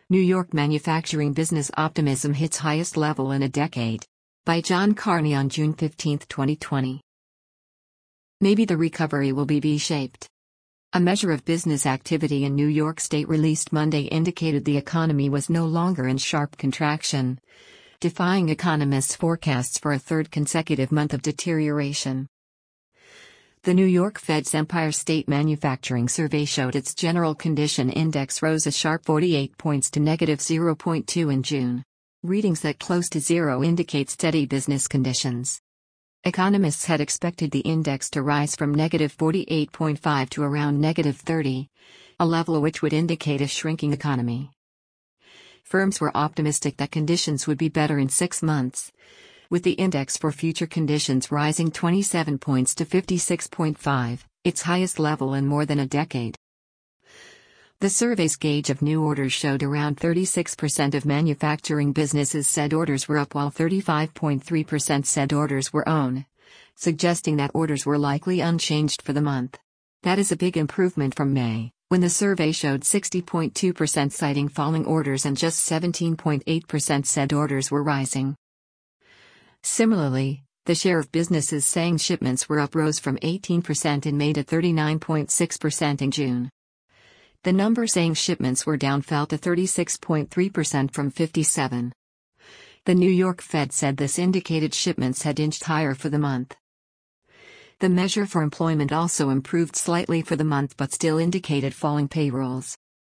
New York manufacturing business optimism hits highest level in a decade. By John Carney on June 15, 2020. Maybe the recovery will be V-shaped. A measure of business activity in New York State released Monday indicated the economy was no longer in sharp contraction, defying economists' forecasts for a third consecutive month of deterioration. The New York Fed's Empire State Manufacturing Survey showed its General Condition Index rose a sharp 48 points to negative 0.2 in June. Readings that close to zero indicate steady business conditions. Economists had expected the index to rise from negative 48.5 to around negative 30, a level which would indicate a shrinking economy. Firms were optimistic that conditions would be better in 6 months, with the index for future conditions rising 27 points to 56.5, its highest level in more than a decade. The survey's gauge of new orders showed around 36% of manufacturing businesses said orders were up while 35.3% said orders were down, suggesting that orders were likely unchanged for the month. That is a big improvement from May, when the survey showed 60.2% citing falling orders and just 17.8% said orders were rising. Similarly, the share of businesses saying shipments were up rose from 18% in May to 39.6% in June. The number saying shipments were down fell to 36.3% from 57%. The New York Fed said this indicated shipments had inched higher for the month. The measure for employment also improved slightly for the month but still indicated falling payrolls.